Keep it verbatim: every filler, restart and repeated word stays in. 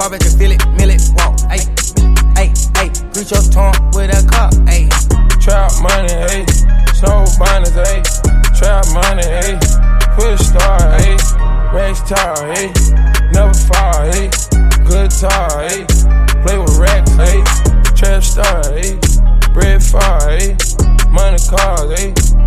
car, bet you feel it, mill it, walk, ayy, ayy, ayy. Reach your tongue with a cup, ayy. Trap money, ayy. Snow bonnets, ayy. Trap money, ayy. Put a star, ayy. Race tar, ayy. Never fall, ayy. Good tar, ayy. Play with racks, ayy. Trap star, ayy. Bread far, ayy. Money cars, ayy.